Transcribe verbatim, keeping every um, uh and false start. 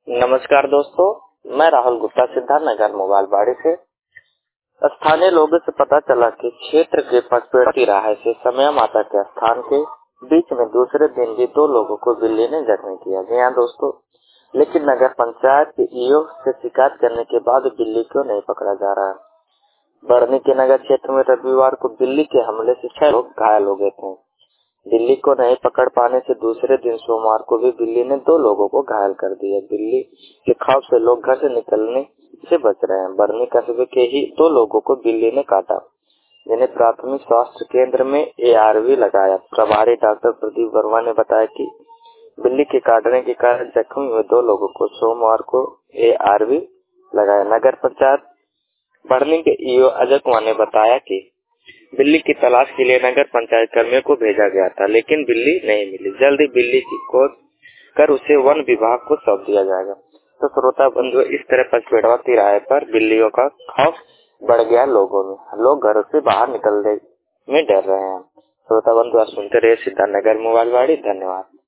नमस्कार दोस्तों, मैं राहुल गुप्ता सिद्धार्थ नगर मोबाइल बाड़ी से। स्थानीय लोगों से पता चला कि क्षेत्र के पचपेड़ा तिराहे से समय माता के स्थान के बीच में दूसरे दिन भी दो लोगों को बिल्ली ने जख्मी किया। जी हाँ दोस्तों, लेकिन नगर पंचायत के ईओ से शिकायत करने के बाद बिल्ली को नहीं पकड़ा जा रहा है। बढ़नी के नगर क्षेत्र में रविवार को बिल्ली के हमले से छह लोग घायल हो गए थे। बिल्ली को नहीं पकड़ पाने से दूसरे दिन सोमवार को भी बिल्ली ने दो लोगों को घायल कर दिया। बिल्ली के खौफ से लोग घर से निकलने से बच रहे हैं। बढ़नी कस्बे के ही दो लोगों को बिल्ली ने काटा, जिन्हें प्राथमिक स्वास्थ्य केंद्र में एआरवी लगाया। प्रभारी डॉक्टर प्रदीप वर्मा ने बताया कि बिल्ली के काटने के कारण जख्मी हुए दो लोगों को सोमवार को एआरवी लगाया। नगर पंचायत बढ़नी के ईओ अजय कुमार ने बताया कि बिल्ली की तलाश के लिए नगर पंचायत कर्मियों को भेजा गया था, लेकिन बिल्ली नहीं मिली। जल्द ही बिल्ली की खोज कर उसे वन विभाग को सौंप दिया जाएगा। तो श्रोता बंधु, इस तरह पचपेड़वा तिराहे पर बिल्लियों का खौफ बढ़ गया लोगों में। लोग घरों से बाहर निकलने में डर रहे हैं। श्रोता बंधु, आप सुनते रहिए सिद्धार्थ नगर मोबाइल वाड़ी। धन्यवाद।